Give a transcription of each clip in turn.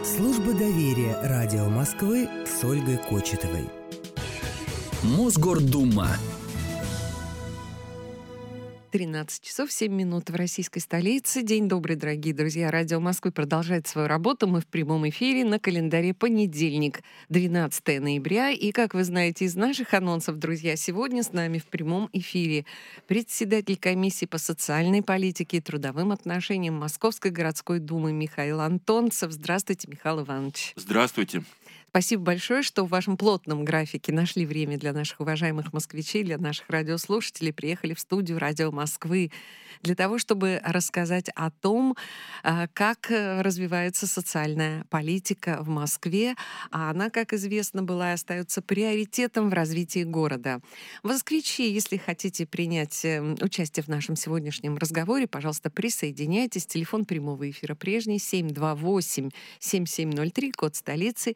Служба доверия радио Москвы с Ольгой Кочетовой. Мосгордума. 13 часов 7 минут в российской столице. День добрый, дорогие друзья. Радио Москвы продолжает свою работу. Мы в прямом эфире на календаре понедельник, 12 ноября. И, как вы знаете из наших анонсов, друзья, сегодня с нами в прямом эфире председатель комиссии по социальной политике и трудовым отношениям Московской городской думы Михаил Антонцев. Здравствуйте, Михаил Иванович. Здравствуйте. Спасибо большое, что в вашем плотном графике нашли время для наших уважаемых москвичей, для наших радиослушателей, приехали в студию Радио Москвы для того, чтобы рассказать о том, как развивается социальная политика в Москве. А она, как известно, была и остается приоритетом в развитии города. Москвичи, если хотите принять участие в нашем сегодняшнем разговоре, пожалуйста, присоединяйтесь. Телефон прямого эфира прежний 728-7703, код столицы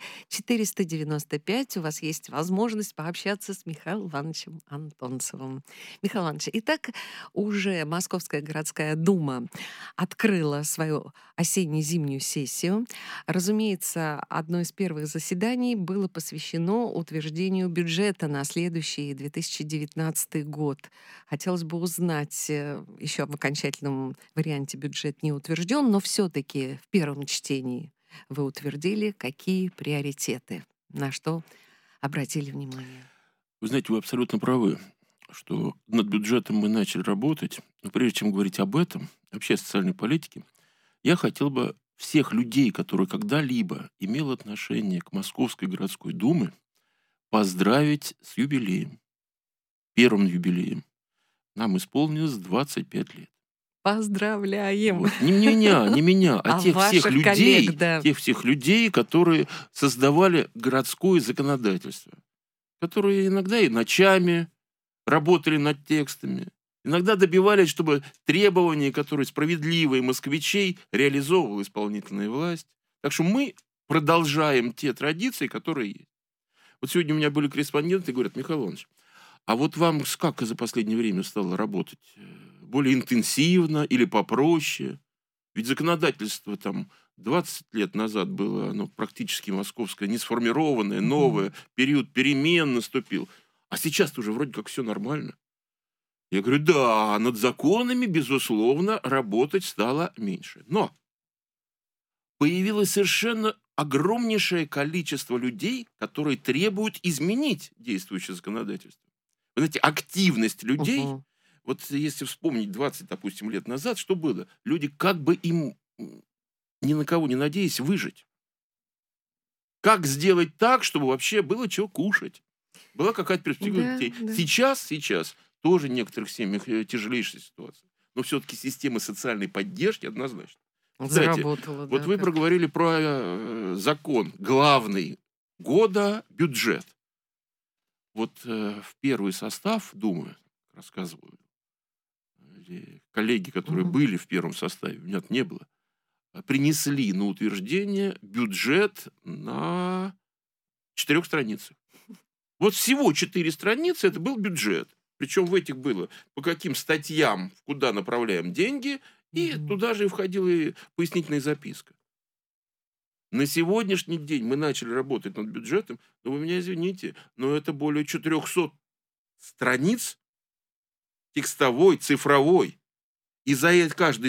495. У вас есть возможность пообщаться с Михаилом Ивановичем Антонцевым. Михаил Иванович, итак, уже Московская городская дума открыла свою осенне-зимнюю сессию. Разумеется, одно из первых заседаний было посвящено утверждению бюджета на следующий 2019 год. Хотелось бы узнать, еще в окончательном варианте бюджет не утвержден, но все-таки в первом чтении вы утвердили, какие приоритеты, на что обратили внимание? Вы знаете, вы абсолютно правы, что над бюджетом мы начали работать. Но прежде чем говорить об этом, вообще о социальной политике, я хотел бы всех людей, которые когда-либо имели отношение к Московской городской думе, поздравить с юбилеем. Первым юбилеем. Нам исполнилось 25 лет. Поздравляем! Вот. Не меня, а тех всех людей, коллег, да. тех всех людей, которые создавали городское законодательство, которые иногда и ночами работали над текстами, иногда добивались, чтобы требования, которые справедливые москвичей, реализовывала исполнительная власть. Так что мы продолжаем те традиции, которые есть. Вот сегодня у меня были корреспонденты и говорят: Михаил Иванович, а вот вам как за последнее время стало работать? Более интенсивно или попроще? Ведь законодательство там 20 лет назад было, оно практически московское, не сформированное, новое, период перемен наступил. А сейчас уже вроде как все нормально. Я говорю: да, над законами, безусловно, работать стало меньше. Но появилось совершенно огромнейшее количество людей, которые требуют изменить действующее законодательство. Вы знаете, активность людей... Вот если вспомнить 20, допустим, лет назад, что было? Люди, как бы им, ни на кого не надеясь, выжить. Как сделать так, чтобы вообще было чего кушать? Была какая-то перспектива детей. Да. Сейчас тоже в некоторых семьях тяжелейшая ситуация. Но все-таки система социальной поддержки однозначно. Кстати, Заработала, вот да, вы как. проговорили про закон главный года бюджет. Вот в первый состав Думы, рассказываю, коллеги, которые были в первом составе, меня не было, принесли на утверждение бюджет на 4 страницах. Вот всего 4 страницы это был бюджет. Причем в этих было по каким статьям, куда направляем деньги, и туда же и входила и пояснительная записка. На сегодняшний день мы начали работать над бюджетом, но вы меня извините, но это более 400 страниц текстовой, цифровой. И за каждой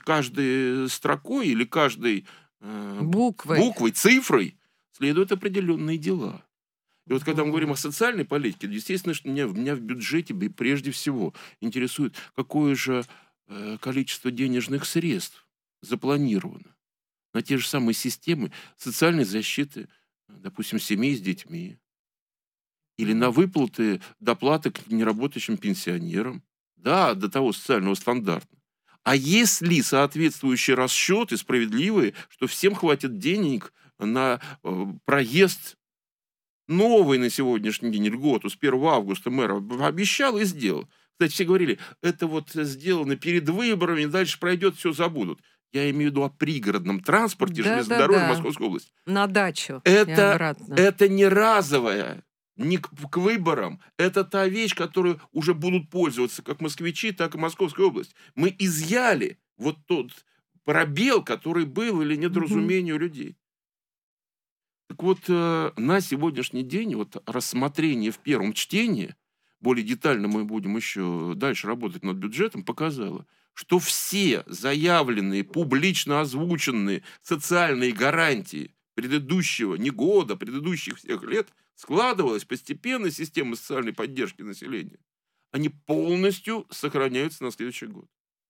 строкой или каждой буквой, цифрой следуют определенные дела. И вот когда мы говорим о социальной политике, естественно, что меня в бюджете прежде всего интересует, какое же количество денежных средств запланировано на те же самые системы социальной защиты, допустим, семей с детьми, или на выплаты, доплаты к неработающим пенсионерам. Да, до того социального стандарта. А есть ли соответствующие расчеты справедливые, что всем хватит денег на проезд новый на сегодняшний день льготу с 1 августа мэр обещал и сделал. Кстати, все говорили, это вот сделано перед выборами, дальше пройдет, все забудут. Я имею в виду о пригородном транспорте, железнодорожной Московской области. На дачу и обратно. Это не разовое. Не к выборам. Это та вещь, которую уже будут пользоваться как москвичи, так и Московская область. Мы изъяли вот тот пробел, который был или недоразумение у людей. Так вот, на сегодняшний день вот рассмотрение в первом чтении, более детально мы будем еще дальше работать над бюджетом, показало, что все заявленные, публично озвученные социальные гарантии предыдущего не года, предыдущих всех лет, складывалась постепенно система социальной поддержки населения. Они полностью сохраняются на следующий год.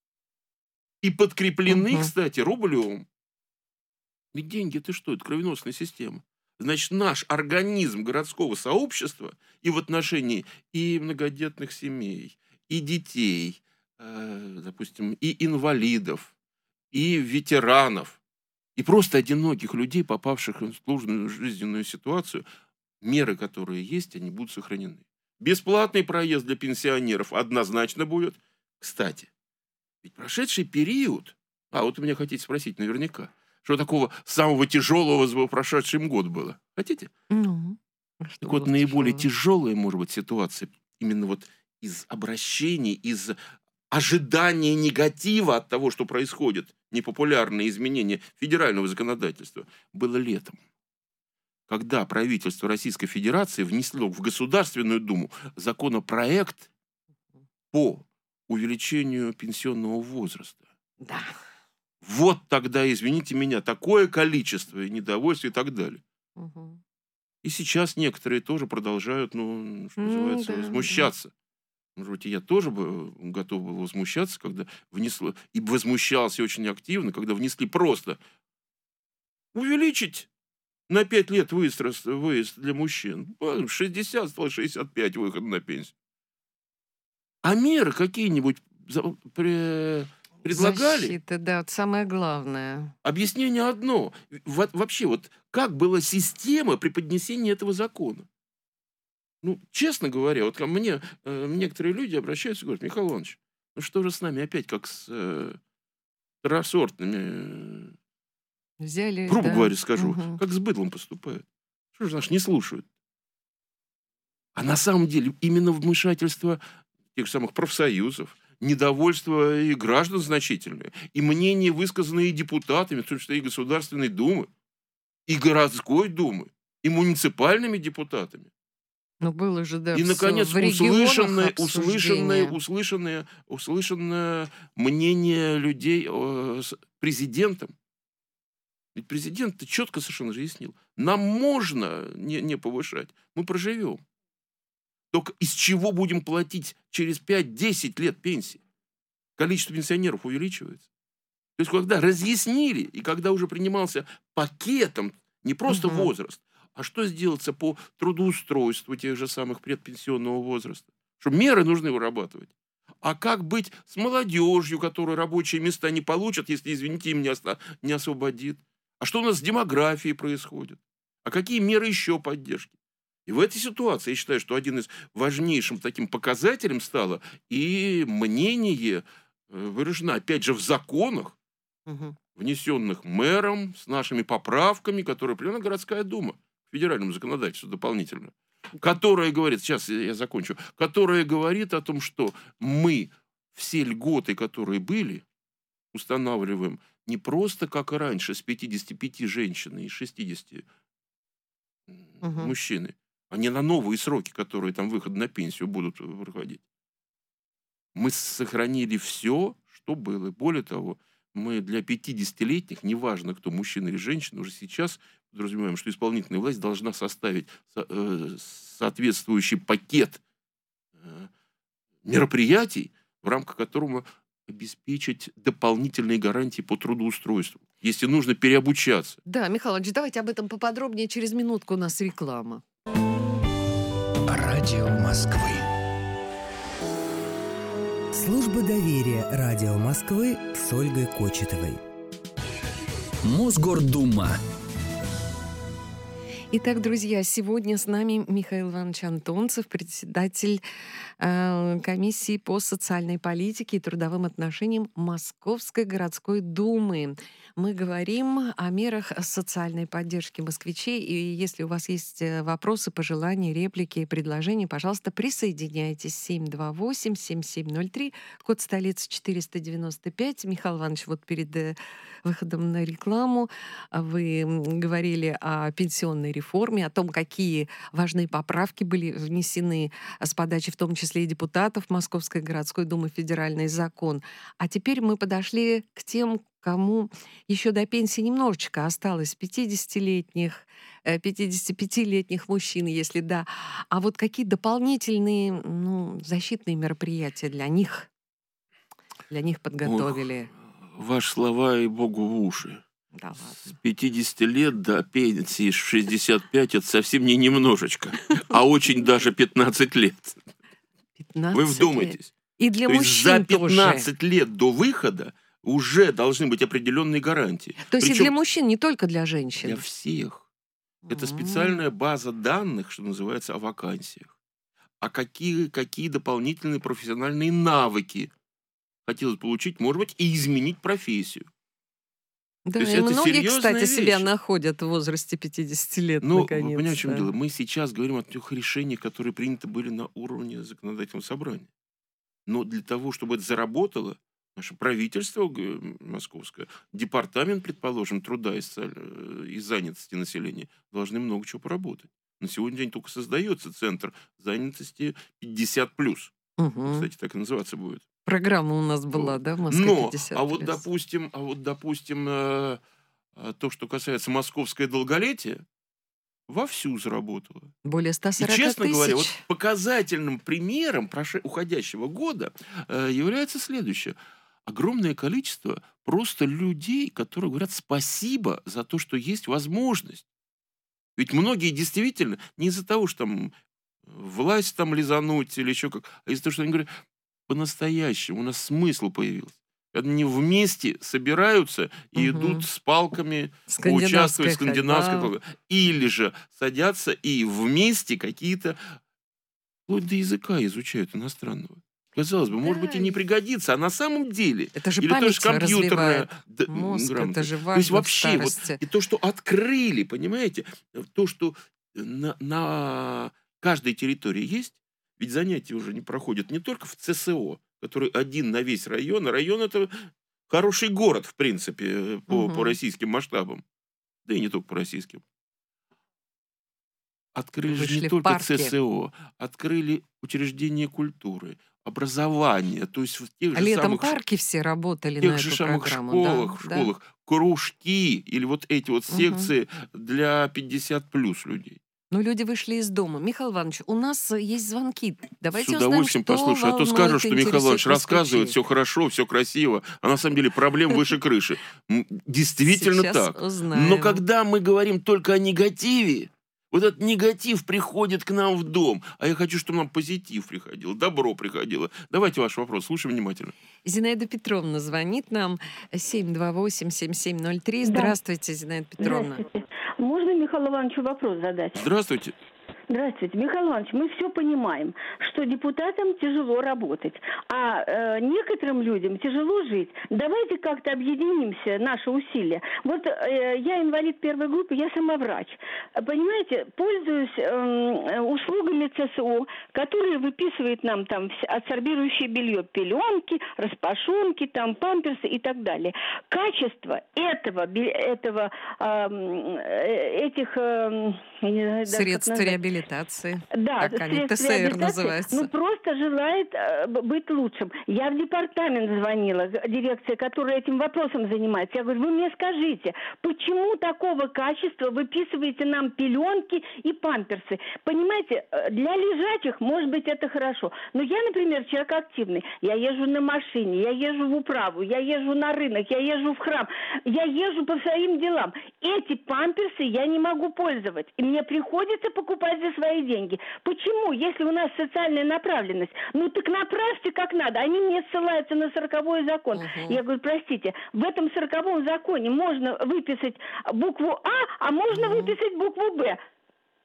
И подкреплены, кстати, рублем. Ведь деньги это что? Это кровеносная система. Значит, наш организм городского сообщества и в отношении и многодетных семей, и детей, допустим, и инвалидов, и ветеранов, и просто одиноких людей, попавших в сложную жизненную ситуацию, меры, которые есть, они будут сохранены. Бесплатный проезд для пенсионеров однозначно будет. Кстати, ведь прошедший период, вот вы меня хотите спросить наверняка, что такого самого тяжелого за прошедшим год было? Хотите? Так вот, наиболее тяжелая, может быть, ситуация именно вот из обращений, из ожидания негатива от того, что происходит, непопулярные изменения федерального законодательства, было летом. Когда правительство Российской Федерации внесло в Государственную Думу законопроект по увеличению пенсионного возраста. Да. Вот тогда, извините меня, такое количество недовольства и так далее. И сейчас некоторые тоже продолжают, что называется, возмущаться. Может быть, и я тоже бы готов был возмущаться, когда внесло, и возмущался очень активно, когда внесли просто увеличить на 5 лет выезд для мужчин. 60 стало 65 выход на пенсию. А меры какие-нибудь предлагали? Защита, да, это самое главное. Объяснение одно. Вообще, вот как была система преподнесения этого закона? Честно говоря, вот ко мне некоторые люди обращаются и говорят: Михаил Иванович, что же с нами опять как с второсортными, Взяли, грубо да. говоря, скажу, как с быдлом поступают? Что же наши не слушают? А на самом деле именно вмешательство тех самых профсоюзов, недовольство и граждан значительное, и мнения, высказанные депутатами, в том числе и Государственной Думы, и городской Думы, и муниципальными депутатами. Было же, да, И, наконец, в регионах услышанное мнение людей с президентом. Ведь президент четко совершенно разъяснил: нам можно не повышать, мы проживем. Только из чего будем платить через 5-10 лет пенсии? Количество пенсионеров увеличивается. То есть, когда разъяснили, и когда уже принимался пакетом не просто возраст, а что сделаться по трудоустройству тех же самых предпенсионного возраста? Что меры нужны вырабатывать. А как быть с молодежью, которая рабочие места не получат, если, извините, им не освободит? А что у нас с демографией происходит? А какие меры еще поддержки? И в этой ситуации я считаю, что один из важнейшим таким показателем стало и мнение выражено, опять же, в законах, внесенных мэром с нашими поправками, которые приняла городская дума к федеральному законодательству дополнительно, которая говорит, сейчас я закончу, которая говорит о том, что мы все льготы, которые были, устанавливаем не просто, как и раньше, с 55 женщин и 60 мужчины, а не на новые сроки, которые там выход на пенсию будут проходить. Мы сохранили все, что было. Более того, мы для 50-летних, неважно, кто мужчина или женщина, уже сейчас подразумеваем, что исполнительная власть должна составить соответствующий пакет мероприятий, в рамках которого обеспечить дополнительные гарантии по трудоустройству, если нужно переобучаться. Да, Михаил Ильич, давайте об этом поподробнее. Через минутку у нас реклама. Радио Москвы. Служба доверия Радио Москвы с Ольгой Кочетовой. Мосгордума. Итак, друзья, сегодня с нами Михаил Иванович Антонцев, председатель комиссии по социальной политике и трудовым отношениям Московской городской думы. Мы говорим о мерах социальной поддержки москвичей. И если у вас есть вопросы, пожелания, реплики, предложения, пожалуйста, присоединяйтесь. 728-7703, код столицы 495. Михаил Иванович, вот перед выходом на рекламу вы говорили о пенсионной реформе, о том, какие важные поправки были внесены с подачи, в том числе и депутатов Московской городской думы, федеральный закон. А теперь мы подошли к тем, кому еще до пенсии немножечко осталось, 50-летних, 55-летних мужчин, если да. А вот какие дополнительные защитные мероприятия для них подготовили? Ваши слова и Богу в уши. Да ладно. С 50 лет до пенсии 65 это совсем не немножечко, а очень даже 15 лет. 15 Вы вдумайтесь. И для То есть мужчин за 15 тоже. лет до выхода уже должны быть определенные гарантии. То есть и Причем для мужчин, не только для женщин. для всех. Это М. специальная база данных, что называется, о вакансиях. А какие дополнительные профессиональные навыки хотелось получить, может быть, и изменить профессию. Да, То есть и это многие, серьезная кстати, себя вещь. находят в возрасте 50 лет, Но вы понимаете, в чем наконец-то. дело? Мы сейчас говорим о тех решениях, которые приняты были на уровне законодательного собрания. Но для того, чтобы это заработало, наше правительство московское, департамент, предположим, труда и занятости населения должны много чего поработать. На сегодняшний день только создается центр занятости 50+. Мгм. Кстати, так и называться будет. Программа у нас была, Вот. да, в Москве Но, 50+. а вот, допустим, то, что касается московское долголетие, вовсю заработало. Более И, 140 честно говоря, вот тысяч. показательным примером уходящего года является следующее. Огромное количество просто людей, которые говорят спасибо за то, что есть возможность. Ведь многие действительно не из-за того, что там власть там лизануть или еще как, а из-за того, что они говорят, по-настоящему у нас смысл появился. Они вместе собираются и Мгм. идут с палками Скандинавская поучаствовать в скандинавской ходьба. или же садятся и вместе какие-то вплоть до языка изучают иностранного. Казалось бы, может быть, и Да, не пригодится, а на самом деле это же или то, память что компьютерная развивает мозг, это грамотность. же То есть важно в вообще вот старости. и то, что открыли, понимаете, то, что на каждой территории есть, ведь занятия уже не проходят не только в ЦСО, который один на весь район, а район это хороший город, в принципе, по Мгм. российским масштабам, да и не только по российским. Открыли же Вышли не в только парки. ЦСО, открыли учреждения культуры, образования, то есть в тех А же летом самых парки все работали в на тех же эту самых программу, школах, да, да. кружки или вот эти вот Мгм. секции для 50+ людей. Но люди вышли из дома. Михаил Иванович, у нас есть звонки. С Давайте узнаем, удовольствием что послушаю. А то волнует, скажут, что Михаил Иванович интересует рассказывает, москвичей. все хорошо, все красиво, а на самом деле проблем выше крыши. Действительно Сейчас так. Но узнаем. когда мы говорим только о негативе, вот этот негатив приходит к нам в дом, а я хочу, чтобы нам позитив приходил, добро приходило. Давайте ваш вопрос, слушаем внимательно. Зинаида Петровна звонит нам 728-7703. Да, Здравствуйте, Зинаида Петровна. здравствуйте. Можно Михаилу Ивановичу вопрос задать? Здравствуйте. Здравствуйте, Михаил Иванович, мы все понимаем, что депутатам тяжело работать, а некоторым людям тяжело жить. Давайте как-то объединимся, наши усилия. Вот я инвалид первой группы, я сама врач. Понимаете, пользуюсь услугами ЦСО, которые выписывают нам там адсорбирующее белье, пеленки, распашонки, там памперсы и так далее. Качество этих я не знаю, даже как Средств назвать. реабилитации. Да, Как они, средств ТСР реабилитации, называется. ну просто желает быть лучшим. Я в департамент звонила, дирекция, которая этим вопросом занимается. Я говорю, вы мне скажите, почему такого качества выписываете нам пеленки и памперсы? Понимаете, для лежачих, может быть, это хорошо. Но я, например, человек активный. Я езжу на машине, я езжу в управу, я езжу на рынок, я езжу в храм, я езжу по своим делам. Эти памперсы я не могу пользоваться. И мне приходится покупать за свои деньги. Почему? Если у нас социальная направленность, ну так направьте как надо. Они мне ссылаются на 40-й закон. Я говорю, простите, в этом 40-м законе можно выписать букву А можно выписать букву Б.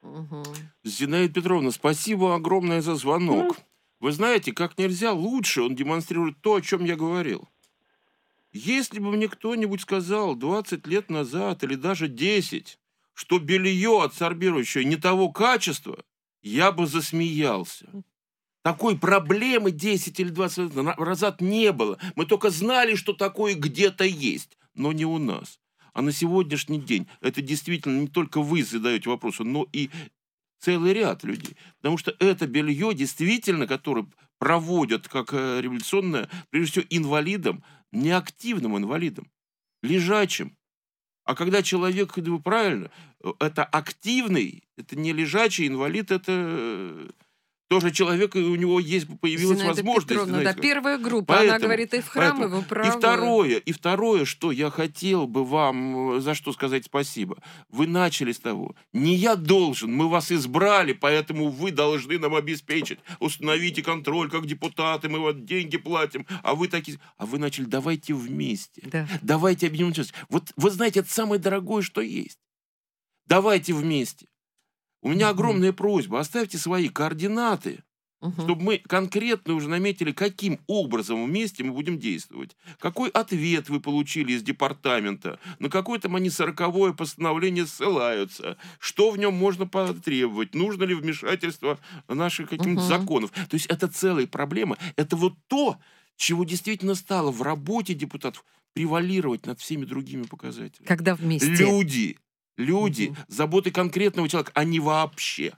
Мгм. Зинаида Петровна, спасибо огромное за звонок. Вы знаете, как нельзя лучше он демонстрирует то, о чем я говорил. Если бы мне кто-нибудь сказал 20 лет назад или даже 10, что белье адсорбирующее не того качества, я бы засмеялся. Такой проблемы 10 или 20 лет назад не было. Мы только знали, что такое где-то есть, но не у нас. А на сегодняшний день это действительно не только вы задаете вопросы, но и целый ряд людей. Потому что это белье действительно, которое проводят как революционное, прежде всего, инвалидам, неактивным инвалидам, лежачим. А когда человек, вы правильно, это активный, это не лежачий инвалид, это тоже человек, и у него появилась Зинаида возможность. Петровна, да, знаете, первая группа, она говорит и в храм, и в И управу. второе, что я хотел бы вам за что сказать спасибо. Вы начали с того. Не я должен, мы вас избрали, поэтому вы должны нам обеспечить. Установите контроль, как депутаты, мы вот деньги платим. А вы такие... А вы начали, давайте вместе. Да. Давайте объединимся. Вот вы знаете, это самое дорогое, что есть. Давайте вместе. У меня огромная просьба. Оставьте свои координаты, чтобы мы конкретно уже наметили, каким образом вместе мы будем действовать. Какой ответ вы получили из департамента, на какое там они 40-е постановление ссылаются, что в нем можно потребовать, нужно ли вмешательство наших каких-то законов. То есть это целая проблема. Это вот то, чего действительно стало в работе депутатов превалировать над всеми другими показателями. Когда вместе. Люди, заботы конкретного человека, а не вообще.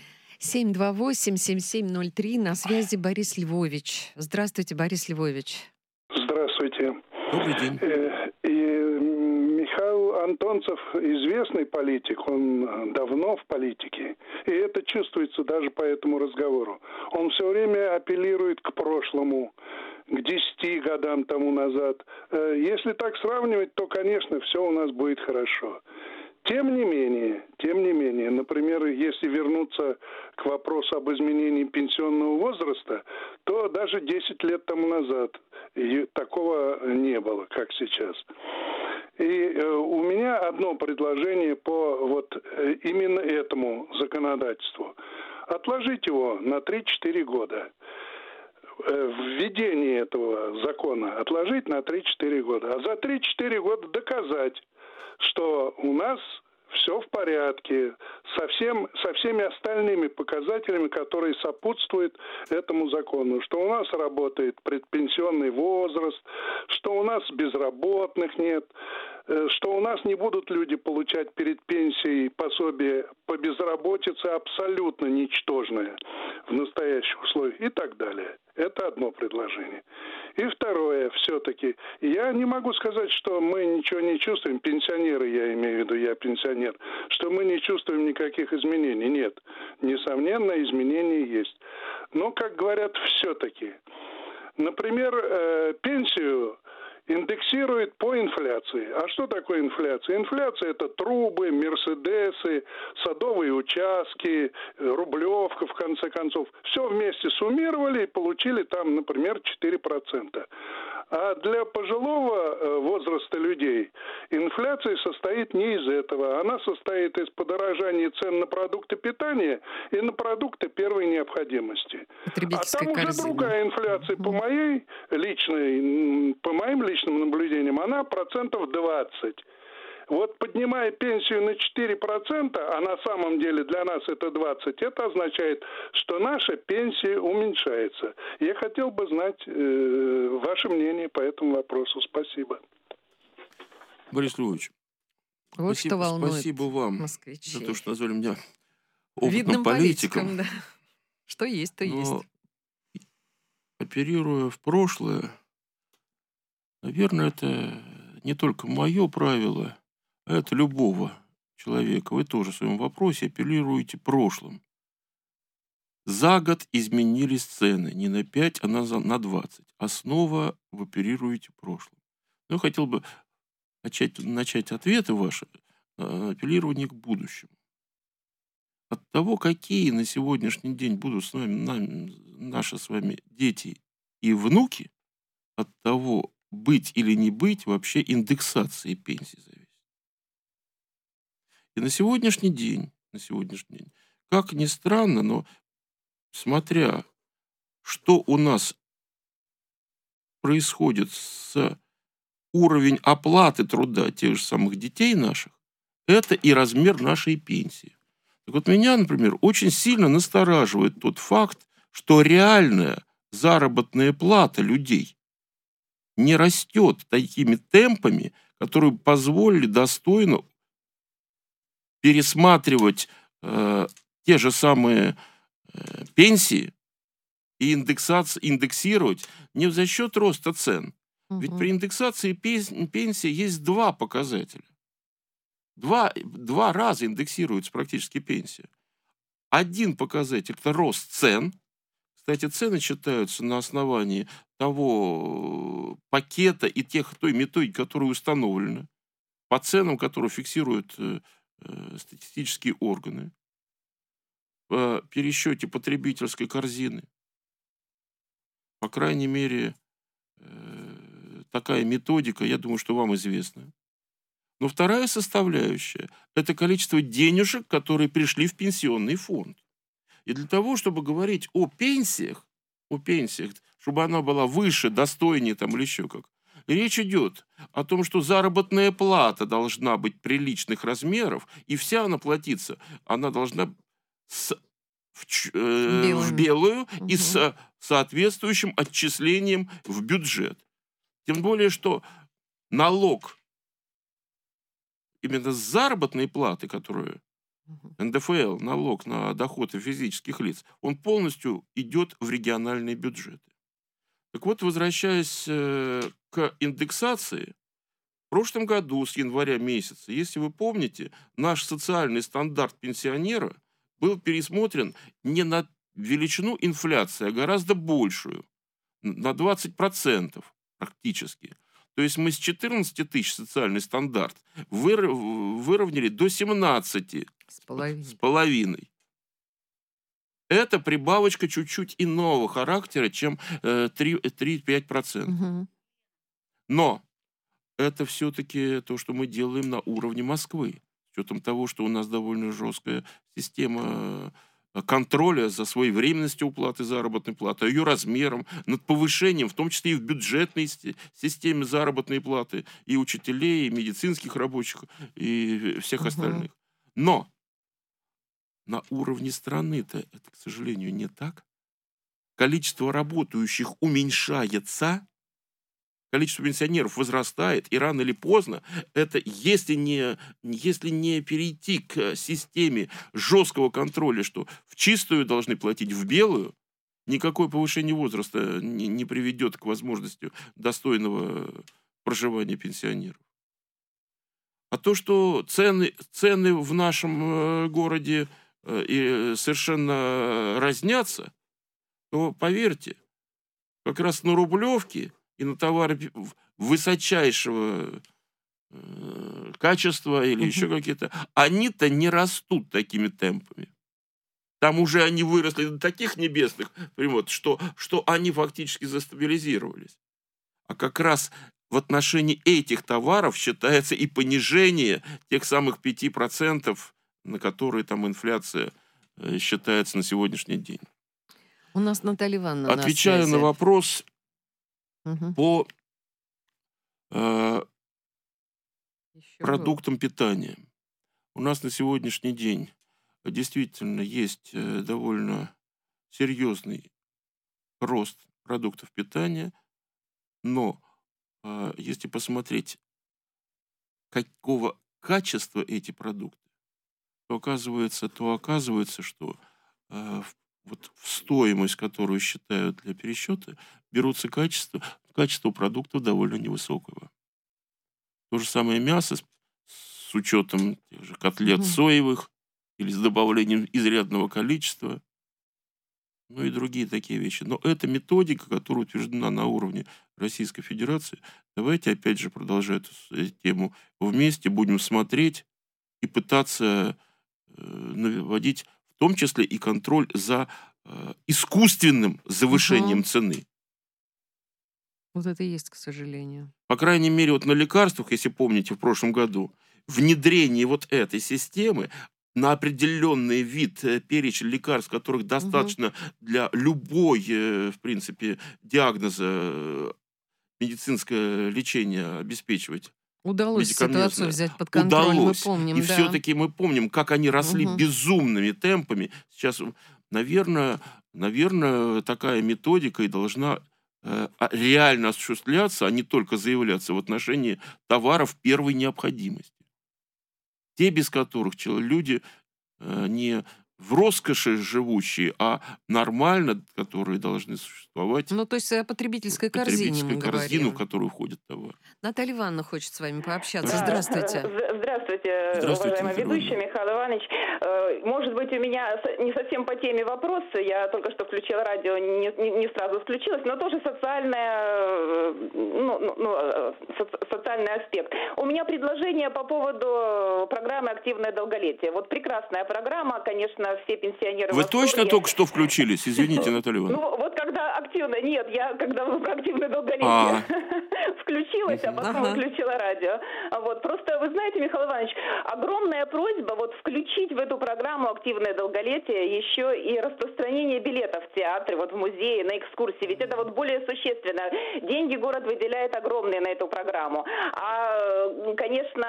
728-7703, на связи Борис Львович. Здравствуйте, Борис Львович. Здравствуйте. Добрый день. Михаил Антонцев известный политик, он давно в политике, и это чувствуется даже по этому разговору. Он все время апеллирует к прошлому, к 10 годам тому назад. Если так сравнивать, то, конечно, все у нас будет хорошо. Тем не менее, например, если вернуться к вопросу об изменении пенсионного возраста, то даже 10 лет тому назад такого не было, как сейчас. И у меня одно предложение по вот именно этому законодательству. Отложить его на 3-4 года. Введение этого закона отложить на 3-4 года. А за 3-4 года доказать, что у нас все в порядке со всеми остальными показателями, которые сопутствуют этому закону. Что у нас работает предпенсионный возраст, что у нас безработных нет, что у нас не будут люди получать перед пенсией пособие по безработице абсолютно ничтожное в настоящих условиях и так далее. Это одно предложение. И второе, все-таки, я не могу сказать, что мы ничего не чувствуем, пенсионеры, я имею в виду, я пенсионер, что мы не чувствуем никаких изменений. Нет, несомненно, изменения есть. Но, как говорят, все-таки, например, пенсию индексирует по инфляции. А что такое инфляция? Инфляция – это трубы, мерседесы, садовые участки, рублевка, в конце концов. Все вместе суммировали и получили там, например, 4%. А для пожилого возраста людей инфляция состоит не из этого. Она состоит из подорожания цен на продукты питания и на продукты первой необходимости. А там уже другая инфляция. По моим личным наблюдениям, она 20%. Вот поднимая пенсию на 4%, а на самом деле для нас это 20%, это означает, что наша пенсия уменьшается. Я хотел бы знать ваше мнение по этому вопросу. Спасибо. Борис Львович, вот спасибо вам москвичей. за то, что назвали меня опытным Видным политиком. Да. Что есть, то есть. Оперируя в прошлое, наверное, это не только мое правило, а это любого человека. Вы тоже в своем вопросе апеллируете прошлым. За год изменились цены не на 5, а на 20. А снова вы оперируете прошлым. Но я хотел бы начать ответы ваши апеллирование к будущему. От того, какие на сегодняшний день будут с нами, наши с вами дети и внуки, от того, быть или не быть, вообще индексации пенсии зависит. И на сегодняшний день на сегодняшний день. Как ни странно, но смотря, что у нас происходит с уровень оплаты труда тех же самых детей наших, это и размер нашей пенсии. Так вот меня, например, очень сильно настораживает тот факт, что реальная заработная плата людей не растет такими темпами, которые позволили достойно пересматривать те же самые пенсии и индексировать не за счет роста цен. Ведь при индексации пенсии есть два показателя. Два раза индексируется практически пенсия. Один показатель – это рост цен. Кстати, цены считаются на основании того пакета и той методики, которая установлена, по ценам, которые фиксируют статистические органы, по пересчете потребительской корзины. По крайней мере, такая методика, я думаю, что вам известна. Но вторая составляющая – это количество денежек, которые пришли в пенсионный фонд. И для того, чтобы говорить о пенсиях, чтобы она была выше, достойнее там, или еще как, речь идет о том, что заработная плата должна быть приличных размеров, и вся она платится, она должна в белую и с соответствующим отчислением в бюджет. Тем более, что налог именно с заработной платы, которую НДФЛ, налог на доходы физических лиц, он полностью идет в региональные бюджеты. Так вот, возвращаясь к индексации, в прошлом году, с января месяца, если вы помните, наш социальный стандарт пенсионера был пересмотрен не на величину инфляции, а гораздо большую, на 20% практически. То есть мы с 14 тысяч социальный стандарт выровняли до 17 с половиной. Это прибавочка чуть-чуть иного характера, чем 3-5%. Но это все-таки то, что мы делаем на уровне Москвы. С учетом того, что у нас довольно жесткая система контроля за своевременностью уплаты заработной платы, ее размером, над повышением, в том числе и в бюджетной системе заработной платы, и учителей, и медицинских рабочих, и всех остальных. Но на уровне страны-то это, к сожалению, не так. Количество работающих уменьшается, количество пенсионеров возрастает, и рано или поздно это, если не перейти к системе жесткого контроля, что в чистую должны платить в белую, никакое повышение возраста не приведет к возможности достойного проживания пенсионеров. А то, что цены в нашем городе совершенно разнятся, то, поверьте, как раз на Рублевке и на товары высочайшего качества или еще какие-то, они-то не растут такими темпами. Там уже они выросли до таких небесных примет, что они фактически застабилизировались. А как раз в отношении этих товаров считается и понижение тех самых 5%, на которые там инфляция считается на сегодняшний день. У нас Наталья Ивановна Отвечая на вопрос по продуктам питания. У нас на сегодняшний день действительно есть довольно серьезный рост продуктов питания, но если посмотреть, какого качества эти продукты, то оказывается, что вот в стоимость, которую считают для пересчета, берутся качество продуктов довольно невысокого. То же самое мясо с учетом тех же котлет соевых или с добавлением изрядного количества, ну и другие такие вещи. Но это методика, которая утверждена на уровне Российской Федерации. Давайте опять же, продолжая эту тему, вместе будем смотреть и пытаться наводить в том числе и контроль за искусственным завышением цены. Вот это и есть, к сожалению. По крайней мере, вот на лекарствах, если помните, в прошлом году, внедрение вот этой системы на определенный вид перечень лекарств, которых достаточно для любой, в принципе, диагноза медицинское лечение обеспечивать. Удалось Медикаментозное. ситуацию взять под контроль, Удалось. мы помним, И да. все-таки мы помним, как они росли Мгм. безумными темпами. Сейчас, наверное, такая методика и должна реально осуществляться, а не только заявляться в отношении товаров первой необходимости. Те, без которых люди не в роскоши живущие, а нормально, которые должны существовать Ну, то есть о потребительской в корзине мы потребительской корзину, в говорим. которую входит товар. Наталья Ивановна хочет с вами пообщаться. Да. Здравствуйте. Здравствуйте, Здравствуйте, уважаемая Наталья ведущая, Ивановна. Михаил Иванович. Может быть, у меня не совсем по теме вопрос. Я только что включила радио, не сразу включилась, но тоже социальный аспект. У меня предложение по поводу программы «Активное долголетие». Вот прекрасная программа, конечно, все пенсионеры в Вы восторге. точно только что включились? Извините, Наталья Ивановна. Ну, вот когда активно... Нет, я когда про активное долголетие включилась, а потом Ага. выключила радио. Вот. Просто, вы знаете, Михаил Иванович, огромная просьба вот включить в эту программу «Активное долголетие» еще и распространение билетов в театры, вот в музеи, на экскурсии. Ведь это вот более существенно. Деньги город выделяет огромные на эту программу. А, конечно,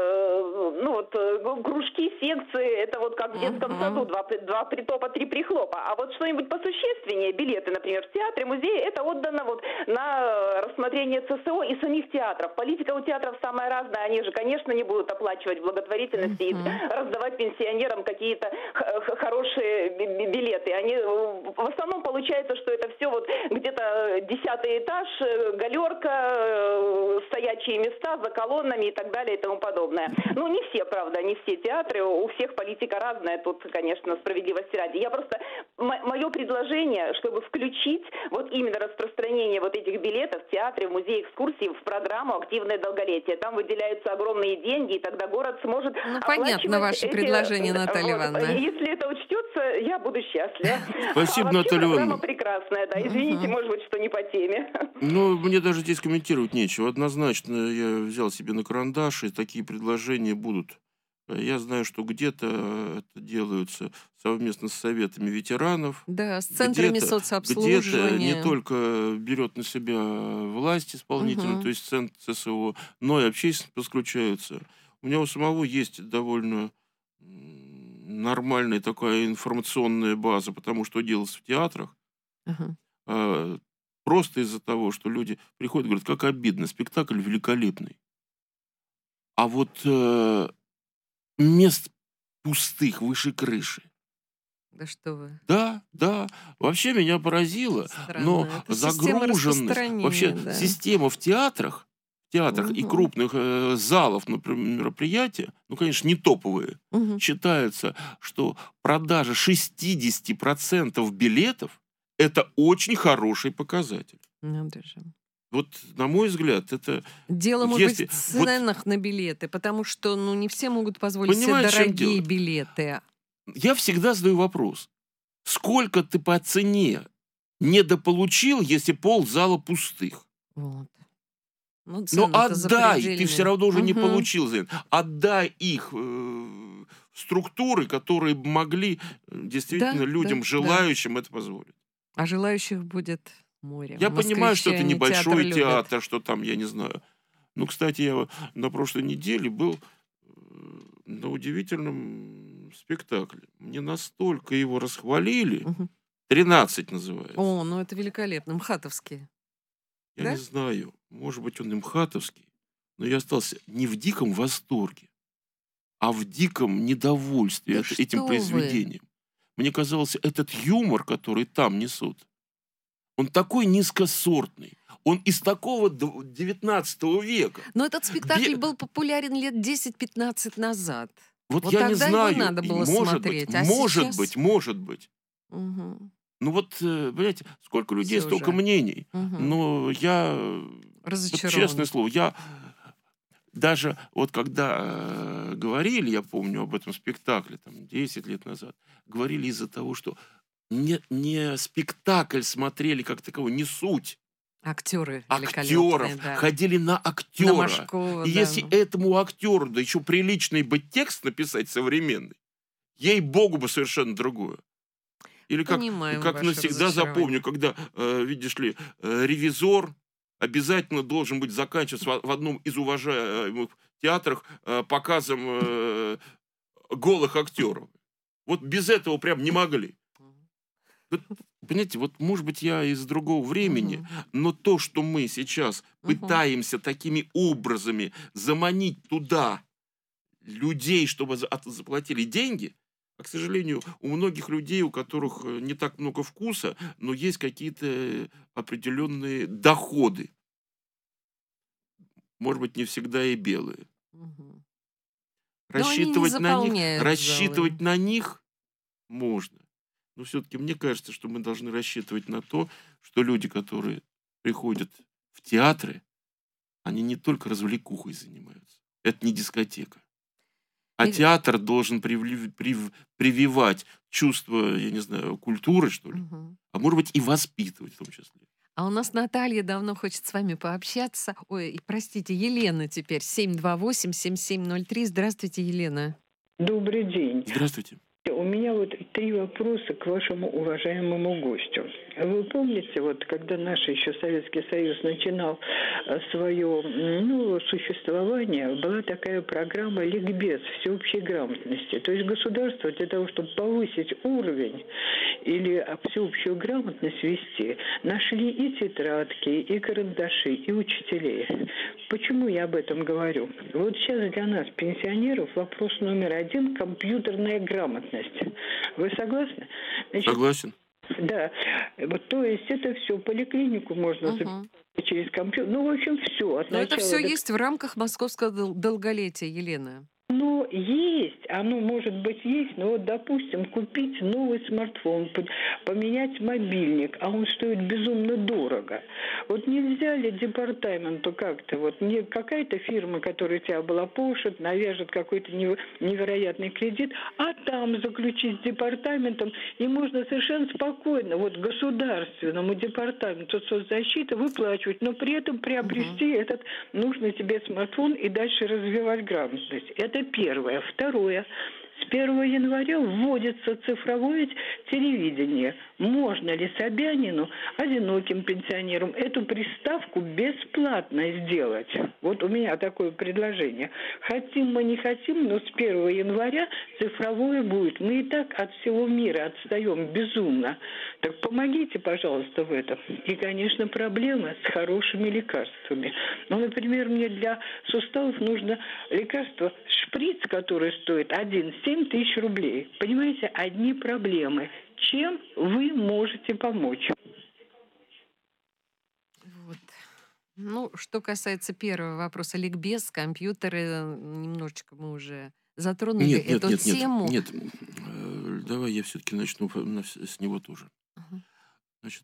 кружки, секции, это вот как в детском саду, два притопа, три прихлопа. А вот что-нибудь посущественнее, билеты, например, в театре, музее, это отдано вот на рассмотрение ЦСО и самих театров. Политика у театров самая разная. Они же, конечно, не будут оплачивать благотворительности и раздавать пенсионерам какие-то хорошие билеты. Они в основном получается, что это все вот где-то 10-й этаж, галерка, стоячие места за колоннами и так далее и тому подобное. Ну, не все, правда, не все театры, у всех политика разная, тут, конечно, справедливости ради. Я просто, мое предложение, чтобы включить вот именно распространение вот этих билетов в театре, в музее, экскурсии в программу «Активное долголетие». Там выделяются огромные деньги, и тогда город сможет понятно ваше предложение, Наталья Ивановна. Если это учтется, я буду счастлива. Спасибо, А вообще Наталья программа Ивановна. прекрасная, да. Извините, может быть, что не по теме. Ну, мне даже здесь комментировать нечего. Однозначно я взял себе на карандаш, и такие предложения будут. Я знаю, что где-то это делаются совместно с советами ветеранов. Да, с центрами Где-то соцобслуживания. не только берет на себя власть исполнительную, то есть центр ЦСО, но и общественность подключаются. У меня у самого есть довольно нормальная такая информационная база, потому что делается в театрах. Ага. Просто из-за того, что люди приходят и говорят, как обидно, спектакль великолепный. А вот мест пустых выше крыши. Да что вы. Да. Вообще меня поразило, Странно. но Это система загруженность, распространения, вообще да. система в театрах и крупных залов, например, мероприятия, ну, конечно, не топовые, считается, что продажа 60% билетов – это очень хороший показатель. Надо же. Вот, на мой взгляд, это... Дело, может если- быть, в ценах на билеты, потому что, не все могут позволить себе Понимаете, в чем дорогие дело? билеты. Я всегда задаю вопрос. Сколько ты по цене недополучил, если ползала пустых? Вот. Ну, цены-то отдай, ты запредельные. все равно уже не Мгм. получил за это. Отдай их в структуры, которые могли действительно Да, людям, да, желающим это позволить. А желающих будет море. Я понимаю, что это Москвичи, они небольшой любят. театр, что там, я не знаю. Ну, кстати, я на прошлой неделе был на удивительном спектакле. Мне настолько его расхвалили. Мгм. 13 называется. О, это великолепно. МХАТовские. Я да? не знаю, может быть, он и мхатовский, но я остался не в диком восторге, а в диком недовольстве Да этим что вы. произведением. Мне казалось, этот юмор, который там несут, он такой низкосортный. Он из такого 19 века. Но этот спектакль Бе- был популярен лет 10-15 назад. Вот, Вот я не тогда его знаю. надо и было смотреть, а может сейчас? быть. Мгм. Ну вот, понимаете, сколько людей, Всё столько же. мнений. Мгм. Но я, вот Разочарован. честное слово, я даже вот когда говорили, я помню об этом спектакле, там, 10 лет назад, говорили из-за того, что не спектакль смотрели как таковой, не суть. Актеры Актеров. великолепные, да. Ходили на На актера. Машкова, И да. если этому актеру, да еще приличный бы текст написать современный, ей-богу, бы совершенно другое. Или как Понимаем ваше навсегда запомню, разочарование. когда, видишь ли, ревизор обязательно должен быть заканчивать в одном из уважаемых театрах показом голых актеров. Вот без этого прям не могли. Вот, понимаете, вот, может быть, я из другого времени, Мгм. но то, что мы сейчас Мгм. пытаемся такими образами заманить туда людей, чтобы заплатили деньги, а, к сожалению, у многих людей, у которых не так много вкуса, но есть какие-то определенные доходы, может быть, не всегда и белые. Мгм. Но они не заполняют залы. Рассчитывать на них можно. Но все-таки мне кажется, что мы должны рассчитывать на то, что люди, которые приходят в театры, они не только развлекухой занимаются. Это не дискотека. А Ми- театр должен прививать чувство, я не знаю, культуры, что ли, Мгм. а может быть и воспитывать в том числе. А у нас Наталья давно хочет с вами пообщаться. Ой, и простите, Елена теперь, 728-7703. Здравствуйте, Елена. Добрый день. Здравствуйте. У меня вот 3 вопроса к вашему уважаемому гостю. Вы помните, вот когда наш еще Советский Союз начинал свое существование, была такая программа «Ликбез» всеобщей грамотности. То есть государство для того, чтобы повысить уровень или всеобщую грамотность вести, нашли и тетрадки, и карандаши, и учителей. Почему я об этом говорю? Вот сейчас для нас, пенсионеров, вопрос номер 1 – компьютерная грамотность. Вы согласны? Значит, Согласен. да. Вот, то есть это все, поликлинику можно Мгм. через компьютер. Ну, в общем, все. Но это все есть в рамках московского долголетия, Елена. Ну, есть, оно может быть есть, но вот, допустим, купить новый смартфон, поменять мобильник, а он стоит безумно дорого. Вот нельзя ли департаменту как-то, вот не какая-то фирма, которая тебя облапошит, навяжет какой-то невероятный кредит, а там заключить с департаментом, и можно совершенно спокойно, вот государственному департаменту соцзащиты выплачивать, но при этом приобрести этот нужный тебе смартфон и дальше развивать грамотность. Это первое. Второе. С 1 января вводится цифровое телевидение. Можно ли Собянину, одиноким пенсионерам, эту приставку бесплатно сделать? Вот у меня такое предложение. Хотим мы, не хотим, но с 1 января цифровое будет. Мы и так от всего мира отстаем безумно. Так помогите, пожалуйста, в этом. И, конечно, проблема с хорошими лекарствами. Ну, например, мне для суставов нужно лекарство, шприц, который стоит 7 тысяч рублей. Понимаете, одни проблемы. Чем вы можете помочь? Вот. Ну, что касается первого вопроса, ликбез, компьютеры, немножечко мы уже затронули эту тему. Нет. Давай я все-таки начну с него тоже. Ага. Значит,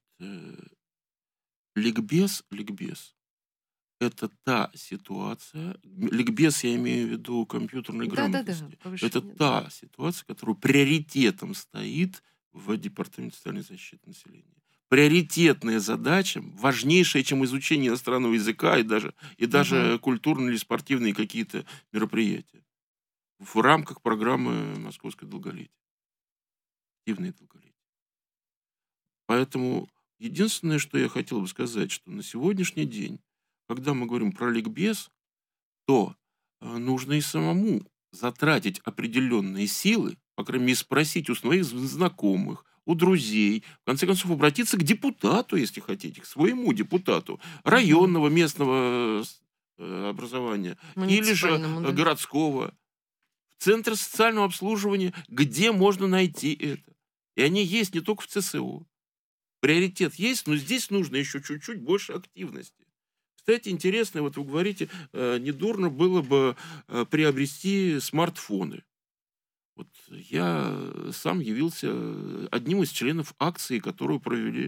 ликбез – это та ситуация, ликбез я имею в виду компьютерной грамотности, это та ситуация, которая приоритетом стоит в Департаменте социальной защиты населения. Приоритетная задача, важнейшая, чем изучение иностранного языка и даже культурные или спортивные какие-то мероприятия в рамках программы «Московское долголетие», активное долголетие. Поэтому единственное, что я хотел бы сказать, что на сегодняшний день, когда мы говорим про ликбез, то нужно и самому затратить определенные силы, по крайней мере, спросить у своих знакомых, у друзей, в конце концов, обратиться к депутату, если хотите, к своему депутату районного, местного образования или же городского, в Центр социального обслуживания, где можно найти это. И они есть не только в ЦСО. Приоритет есть, но здесь нужно еще чуть-чуть больше активности. Кстати, интересно, вот вы говорите, недурно было бы приобрести смартфоны. Вот я сам явился одним из членов акции, которую провели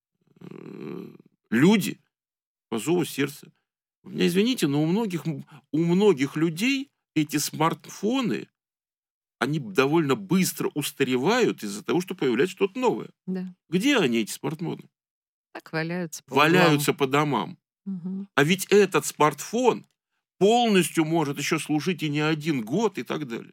люди по зову сердца. У меня, извините, но у многих людей эти смартфоны, они довольно быстро устаревают из-за того, что появляется что-то новое. Да. Где они, эти смартфоны? Так валяются по Валяются по домам. Угу. А ведь этот смартфон полностью может еще служить и не 1 год и так далее.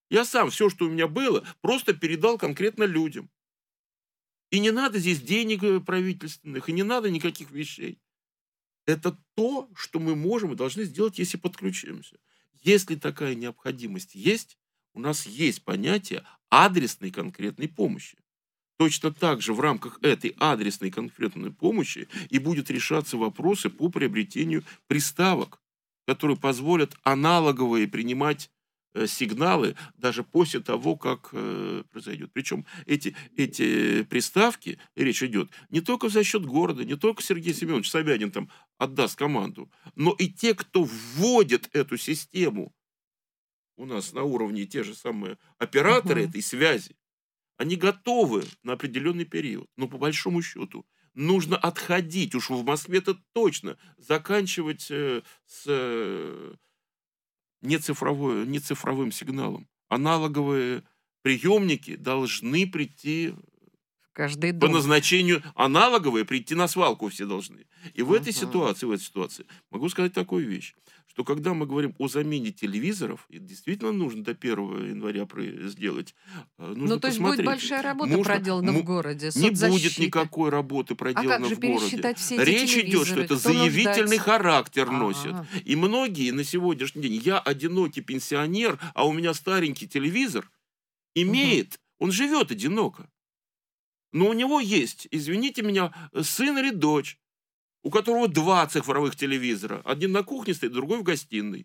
Я сам все, что у меня было, просто передал конкретно людям. И не надо здесь денег правительственных, и не надо никаких вещей. Это то, что мы можем и должны сделать, если подключимся. Если такая необходимость есть, у нас есть понятие адресной конкретной помощи. Точно так же в рамках этой адресной конкретной помощи и будут решаться вопросы по приобретению приставок, которые позволят аналоговые принимать сигналы даже после того, как произойдет. Причем эти приставки, речь идет не только за счет города, не только Сергей Семенович Собянин там отдаст команду, но и те, кто вводит эту систему у нас на уровне те же самые операторы этой связи, они готовы на определенный период. Но по большому счету нужно отходить, уж в Москве это точно, заканчивать с не цифровым сигналом. Аналоговые приемники должны прийти Каждый по дом. назначению, аналоговые прийти на свалку все должны. И в этой ситуации могу сказать такую вещь, что когда мы говорим о замене телевизоров, и действительно нужно до 1 января сделать, нужно Ну, то есть посмотреть. будет большая работа проделана в городе, Не будет соцзащита. никакой работы А проделана как же в городе. пересчитать все эти Речь идет, что телевизоры? это Кто заявительный нуждается? характер носит. Ага. И многие на сегодняшний день, я одинокий пенсионер, а у меня старенький телевизор, имеет, он живет одиноко. Но у него есть, извините меня, сын или дочь, у которого 2 цифровых телевизора. Один на кухне стоит, другой в гостиной.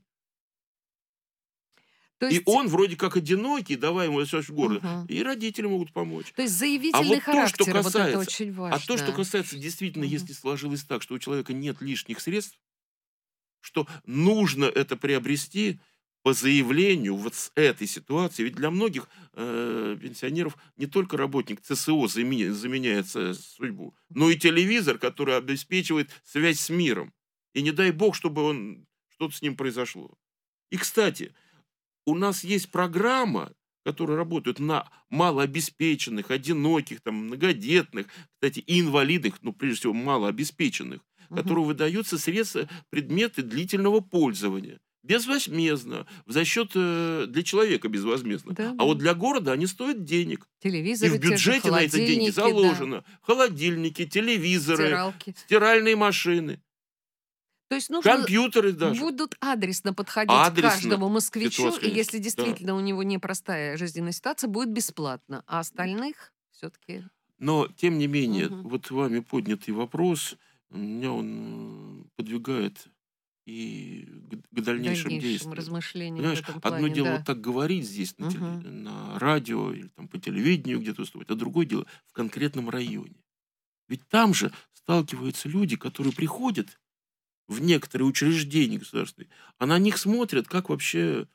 То И есть, он вроде как одинокий, давай ему в городе. И родители могут помочь. то есть А заявительный вот то, характер, что вот это касается, очень важно. то, что касается действительно, если сложилось так, что у человека нет лишних средств, что нужно это приобрести по заявлению вот с этой ситуации. Ведь для многих пенсионеров не только работник ЦСО заменяет судьбу, но и телевизор, который обеспечивает связь с миром. И не дай бог, чтобы что-то с ним произошло. И, кстати, у нас есть программа, которая работает на малообеспеченных, одиноких, там, многодетных, кстати, и инвалидных, но прежде всего малообеспеченных, которым выдаются средства, предметы длительного пользования. Безвозмездно, за счет для человека безвозмездно. Да, а вот для города они стоят денег. И телевизоры, в бюджете на это деньги заложено. Холодильники, телевизоры, стиралки. стиральные машины, То есть нужно компьютеры даже. будут адресно подходить Адресно. к каждому москвичу, Ситуация, и если да. действительно у него непростая жизненная ситуация, будет бесплатно, а остальных все-таки... Но, тем не менее, Мгм. вот вами поднятый вопрос, меня он подвигает и к дальнейшим действиям. размышлениям в Понимаешь, этом одно плане, дело да. вот так говорить здесь на, Мгм. на радио или там, по телевидению где-то выступать, а другое дело в конкретном районе. Ведь там же сталкиваются люди, которые приходят в некоторые учреждения государственные, а на них смотрят как вообще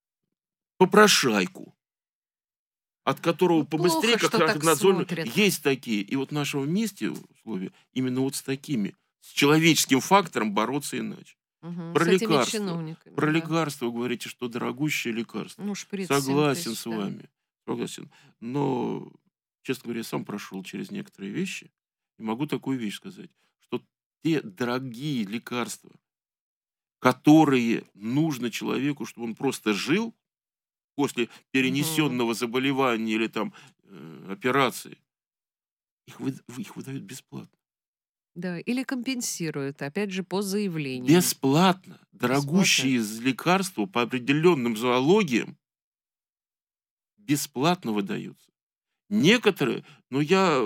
попрошайку, от которого Ну, побыстрее, плохо, как что раз так надзорный. смотрят. Есть такие. И вот в нашем месте, условия, именно вот с такими, с человеческим фактором бороться иначе. Мгм. Про С этими лекарства. чиновниками. Про да. лекарства вы говорите, что дорогущее лекарство. Ну, шприц Согласен 7000, с да. вами. Согласен. Но, честно говоря, я сам прошел через некоторые вещи. И могу такую вещь сказать, что те дорогие лекарства, которые нужно человеку, чтобы он просто жил после перенесенного заболевания или там операции, их выдают бесплатно. Да, или компенсируют, опять же, по заявлению. Бесплатно. Дорогущие лекарства по определенным зоологиям бесплатно выдаются. Некоторые, но я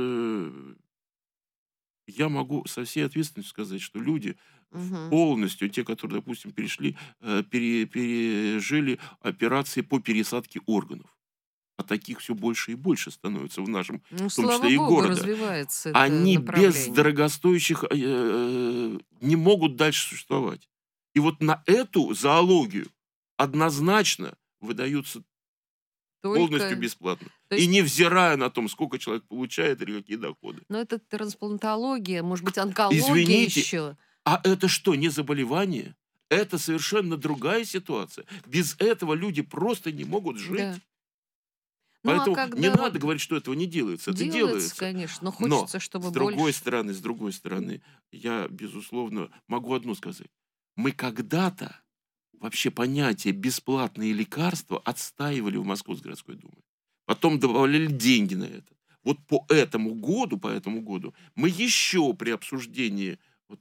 могу со всей ответственностью сказать, что люди Мгм. полностью, те, которые, допустим, пережили операции по пересадке органов, а таких все больше и больше становится в нашем, Ну, в том слава числе и богу, города, развивается это они без направление. дорогостоящих не могут дальше существовать. И вот на эту зоологию однозначно выдаются полностью Только... бесплатно. То И есть- невзирая на том, сколько человек получает или какие доходы. Но это трансплантология, может быть, онкология Извините, еще. А это что, не заболевание? Это совершенно другая ситуация. Без этого люди просто не могут жить. Да. Ну, Поэтому а когда не вот надо говорить, что этого не делается. Это делается, делается. конечно, но Но хочется, чтобы с другой больше. стороны, я, безусловно, могу одно сказать. Мы когда-то вообще понятие «бесплатные лекарства» отстаивали в Московской городской думе. Потом добавляли деньги на это. Вот по этому году мы еще при обсуждении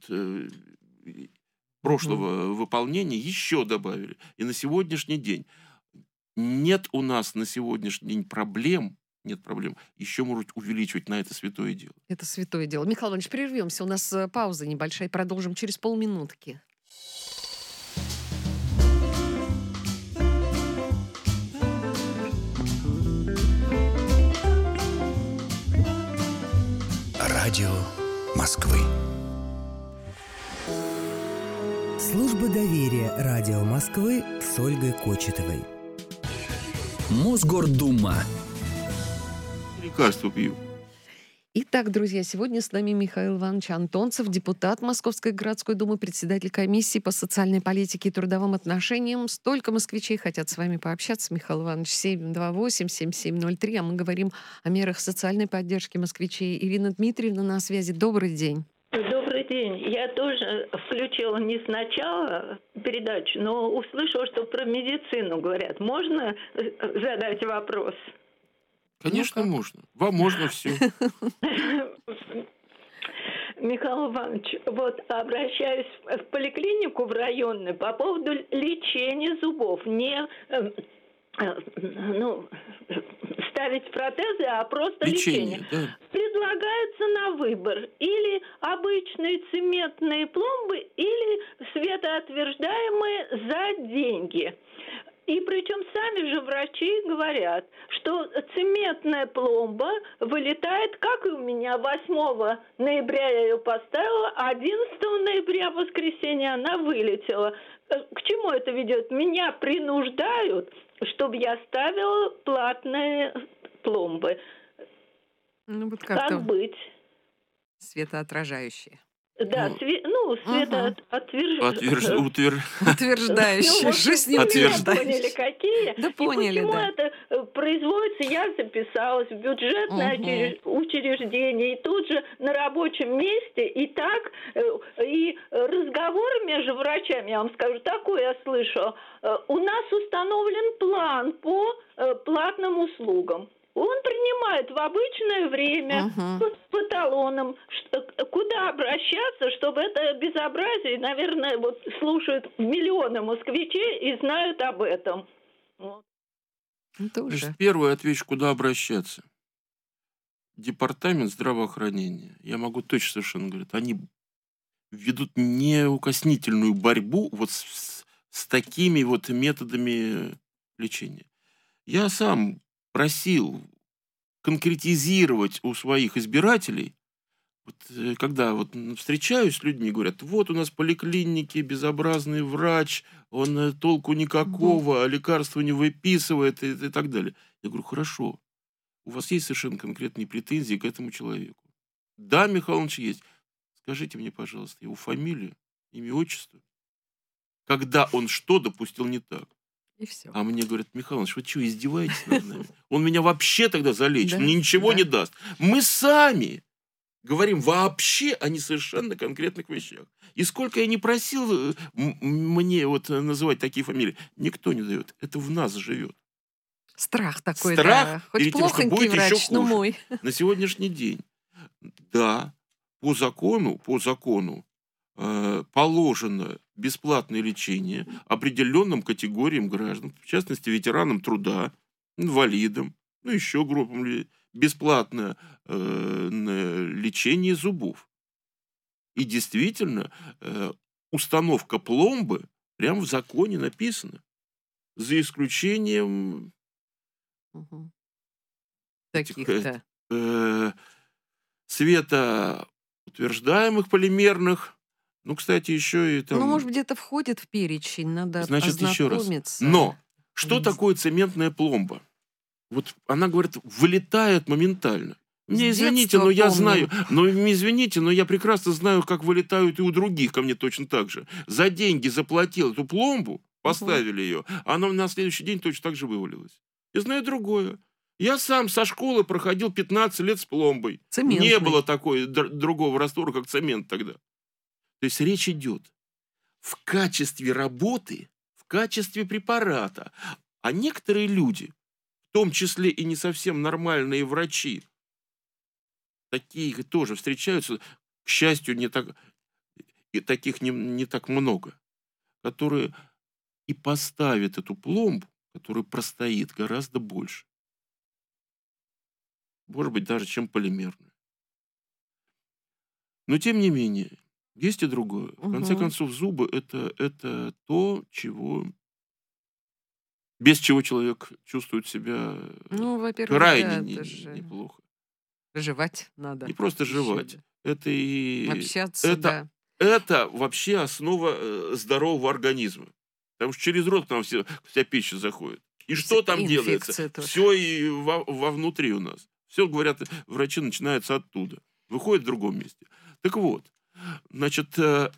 прошлого выполнения еще добавили. И на сегодняшний день нет у нас на сегодняшний день проблем, еще может увеличивать на это святое дело. Это святое дело. Михаил Иванович, прервемся. У нас пауза небольшая. Продолжим через полминутки. Радио Москвы. Служба доверия Радио Москвы с Ольгой Кочетовой. Мосгордума. Лекарства пью. Итак, друзья, сегодня с нами Михаил Иванович Антонцев, депутат Московской городской думы, председатель комиссии по социальной политике и трудовым отношениям. Столько москвичей хотят с вами пообщаться, Михаил Иванович. 728-7703, а мы говорим о мерах социальной поддержки москвичей. Ирина Дмитриевна на связи. Добрый день. Добрый день. Я тоже включила не сначала передачу, но услышала, что про медицину говорят. Можно задать вопрос? Конечно, можно. Вам можно все. Михаил Иванович, вот обращаюсь в поликлинику в районную по поводу лечения зубов. Не ставить протезы, а просто лечение. Да. Предлагается на выбор или обычные цементные пломбы, или светоотверждаемые за деньги. И причем сами же врачи говорят, что цементная пломба вылетает, как и у меня, 8 ноября я ее поставила, а 11 ноября, в воскресенье, она вылетела. К чему это ведет? Меня принуждают, чтобы я ставила платные пломбы. Ну, вот как-то Как быть? Светоотражающие. Да, Утверждающие. Поняли, какие? Да, поняли, и почему да. это производится? Я записалась в бюджетное учреждение, и тут же на рабочем месте, и так, и разговоры между врачами, я вам скажу, такое я слышу. У нас установлен план по платным услугам. Он принимает в обычное время по талонам, куда обращаться, чтобы это безобразие, наверное, вот слушают миллионы москвичей и знают об этом. Вот. Значит, первое отвечу, куда обращаться. Департамент здравоохранения, я могу точно совершенно говорить, они ведут неукоснительную борьбу вот с такими вот методами лечения. Я сам просил конкретизировать у своих избирателей, вот, когда вот встречаюсь с людьми, говорят, вот у нас в поликлинике безобразный врач, он толку никакого, лекарства не выписывает и так далее. Я говорю, хорошо, у вас есть совершенно конкретные претензии к этому человеку? Да, Михаил Иванович, есть. Скажите мне, пожалуйста, его фамилию, имя, отчество, когда он что допустил не так. И все. А мне говорят, Михаил Иванович, вы что, издеваетесь над нами? Он меня вообще тогда залечит, мне ничего не даст. Мы сами говорим вообще о несовершенно конкретных вещах. И сколько я не просил мне вот называть такие фамилии, никто не дает. Это в нас живет. Страх такой, Страх да. Хоть перед тем, что плохонький будет врач, еще но хуже. мой. На сегодняшний день, да, по закону положено бесплатное лечение определенным категориям граждан, в частности, ветеранам труда, инвалидам, еще группам, бесплатное лечение зубов. И действительно, установка пломбы прямо в законе написана. За исключением Таких-то. Светоутверждаемых полимерных. Ну, кстати, еще и там... Ну, может, где-то входит в перечень, надо Значит, еще раз. ознакомиться. Но что такое цементная пломба? Вот она, говорит, вылетает моментально. Мне извините, но я знаю, извините, но я прекрасно знаю, как вылетают и у других ко мне точно так же. За деньги заплатил эту пломбу, поставили ее, а она на следующий день точно так же вывалилась. Я знаю другое. Я сам со школы проходил 15 лет с пломбой. Цементной. Не было такой другого раствора, как цемент тогда. То есть речь идет в качестве работы качестве препарата. А некоторые люди, в том числе и не совсем нормальные врачи, такие тоже встречаются, к счастью, и таких не так много, которые и поставят эту пломбу, которая простоит гораздо больше. Может быть, даже чем полимерная. Но, тем не менее, есть и другое. В конце концов, зубы – это то, без чего человек чувствует себя во-первых, крайне это же неплохо. жевать надо. Не просто Еще жевать. бы. Это и... Общаться, да. Это вообще основа здорового организма. Потому что через рот к нам вся пища заходит. И что там делается? Тоже. Все и вовнутри у нас. Все, говорят, врачи, начинаются оттуда. Выходит в другом месте. Так вот, значит, в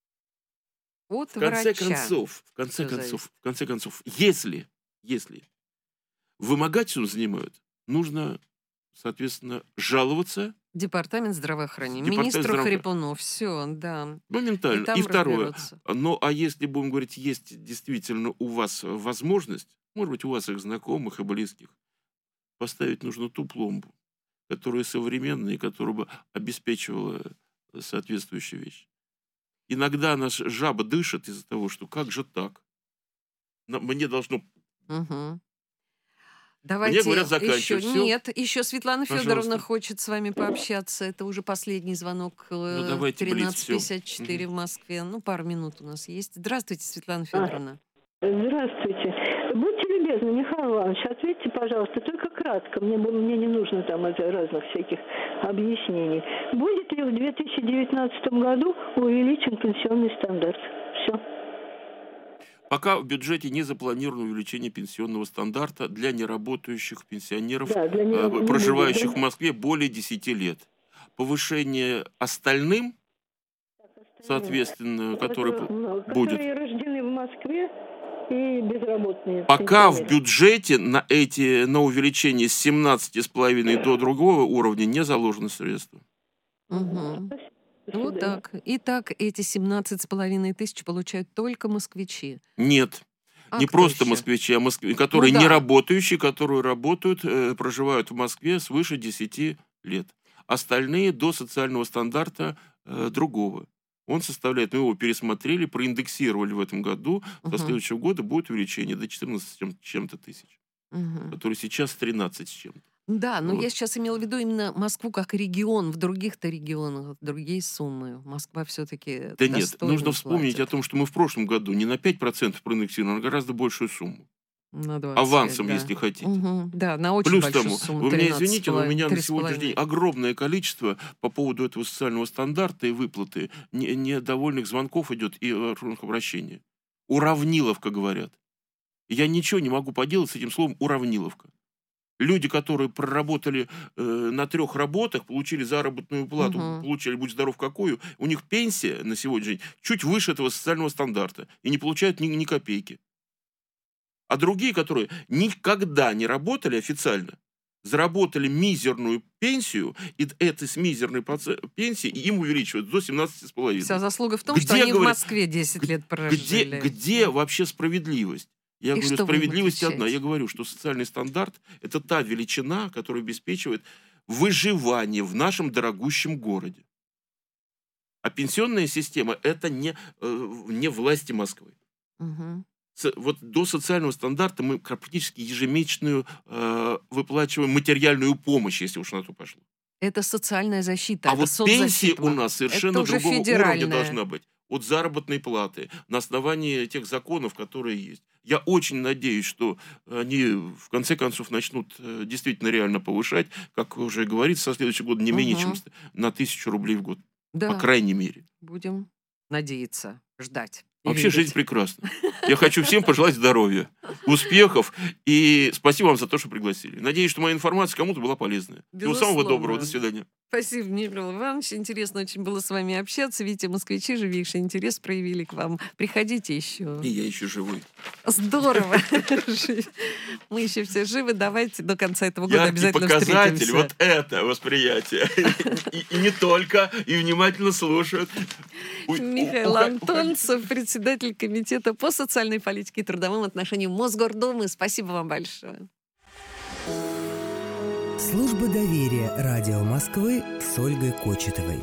конце концов, если вымогательством занимают, нужно, соответственно, жаловаться. Департамент здравоохранения. Министру Хрипуну. Все, да. Моментально. И второе. Ну, а если, будем говорить, есть действительно у вас возможность, может быть, у вас их знакомых и близких, поставить нужно ту пломбу, которая современная и которая бы обеспечивала соответствующие вещи. Иногда наша жаба дышит из-за того, что как же так? Мне должно... Давайте мне говорят, заканчивать. Нет, еще Светлана Федоровна хочет с вами пообщаться. Это уже последний звонок. 13:54 в Москве. Пару минут у нас есть. Здравствуйте, Светлана Федоровна. Здравствуйте. Будьте любезны, Михаил Иванович, ответьте, пожалуйста, только кратко. Мне не нужно там разных всяких объяснений. Будет ли в 2019 году увеличен пенсионный стандарт? Все. Пока в бюджете не запланировано увеличение пенсионного стандарта для неработающих пенсионеров, проживающих в Москве более 10 лет. Повышение остальным, соответственно, которые будет. Которые рождены в Москве и безработные. Пока в бюджете на увеличение с 17,5 до другого уровня не заложено средства. Вот так. Итак, эти 17,5 тысяч получают только москвичи. Нет. Не просто москвичи, а которые не работающие, которые работают, проживают в Москве свыше 10 лет. Остальные до социального стандарта другого. Он составляет, мы его пересмотрели, проиндексировали в этом году. До следующего года будет увеличение до 14 с чем-то тысяч. Который сейчас 13 с чем-то. Да, но я сейчас имела в виду именно Москву как регион. В других-то регионах другие суммы. Москва все-таки Да нет, нужно вспомнить о том, что мы в прошлом году не на 5% проиндексировали, а на гораздо большую сумму. На 20, авансом, если хотите. Да, на очень Плюс большую тому, сумму. вы меня извините, но у меня на сегодняшний день огромное количество по поводу этого социального стандарта и выплаты недовольных звонков идет и обращений. Уравниловка, говорят. Я ничего не могу поделать с этим словом уравниловка. Люди, которые проработали на 3 работах, получили заработную плату, получили, будь здоров, какую, у них пенсия на сегодняшний день чуть выше этого социального стандарта и не получают ни копейки. А другие, которые никогда не работали официально, заработали мизерную пенсию, и этой с мизерной пенсии им увеличивают до 17,5. Вся заслуга в том, что они в Москве 10 лет прожили. Где вообще справедливость? Я говорю, справедливость одна. Я говорю, что социальный стандарт – это та величина, которая обеспечивает выживание в нашем дорогущем городе. А пенсионная система – это не власти Москвы. Вот до социального стандарта мы практически ежемесячную выплачиваем материальную помощь, если уж на то пошло. Это социальная защита. А вот пенсия у нас совершенно другого уровня должна быть. От заработной платы, на основании тех законов, которые есть. Я очень надеюсь, что они в конце концов начнут действительно реально повышать, как уже говорится, со следующего года не менее чем на 1000 рублей в год. Да. По крайней мере. Будем надеяться, ждать. Вообще жизнь прекрасна. Я хочу всем пожелать здоровья, успехов и спасибо вам за то, что пригласили. Надеюсь, что моя информация кому-то была полезная. Всего самого доброго. До свидания. Спасибо, Михаил Иванович. Интересно очень было с вами общаться. Видите, москвичи живейший интерес проявили к вам. Приходите еще. И я еще живой. Здорово. Мы еще все живы. Давайте до конца этого года Яркий обязательно показатель встретимся. вот это восприятие. И не только, и внимательно слушают. Михаил Антонцев, председатель комитета по социальной политике и трудовым отношениям Мосгордумы. Спасибо вам большое. Служба доверия радио Москвы с Ольгой Кочетовой.